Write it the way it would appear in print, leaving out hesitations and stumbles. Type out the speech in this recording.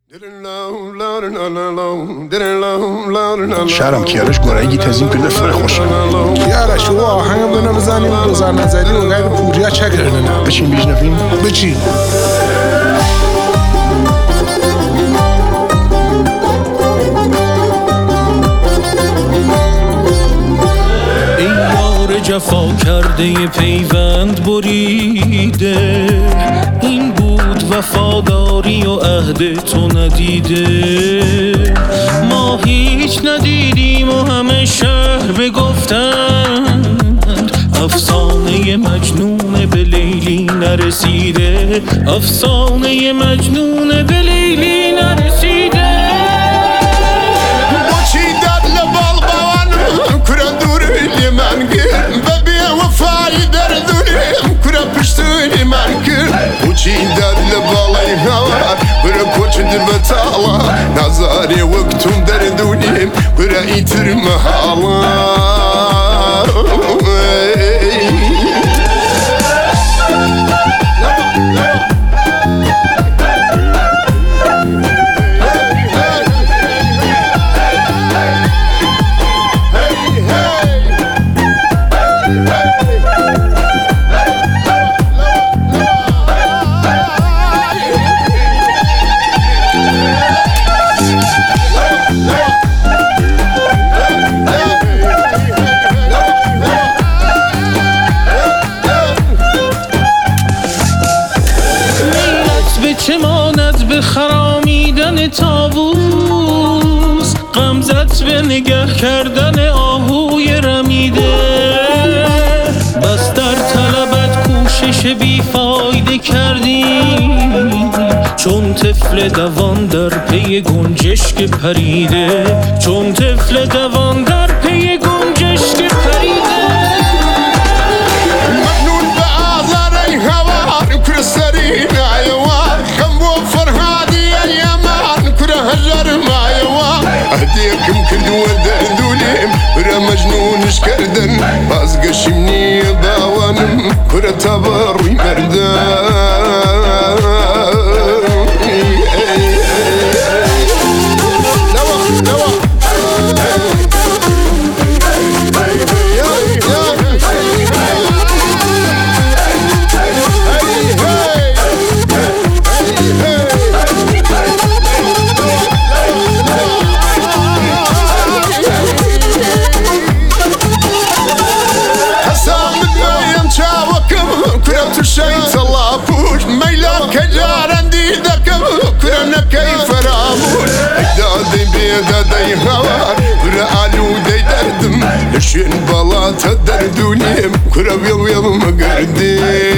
شهرم کیارش گرایی تزین کرده فر خوشه کیارش و آهنگ بنا بزنیم و دوزار نزدی و غیر پوریا چه کردنه بچین بیش نفیم بچین جفا کرده پیوند بریده این بود وفاداری و عهد تو ندیده ما هیچ ندیدیم و همه شهر بگفتند افسانه مجنون به لیلی نرسیده افسانه مجنون به لیلی نرسیده نظاري وقتهم دردونيم ورأيت المحالة چه ماند به خرامیدن طاووس غمزت به نگه کردن آهوی رمیده بس در طلبت کوشش بیفایده کردیم چون طفل دوان در پی گنجشک پریده چون طفل دوان در پی گنجشک پریده مجنون به آزار هوا کرسرین هديكم كل ودوليم برا مجنونش كردن باز قشمني باوانم كرة تبري مردان شيء صلابوش ميلاك جارندي ذكب كرنا كيف راموش اجدادي بيدادي هوار ورقالو دي دردم لشين بلاتا دردونيم كرا بيو مقردي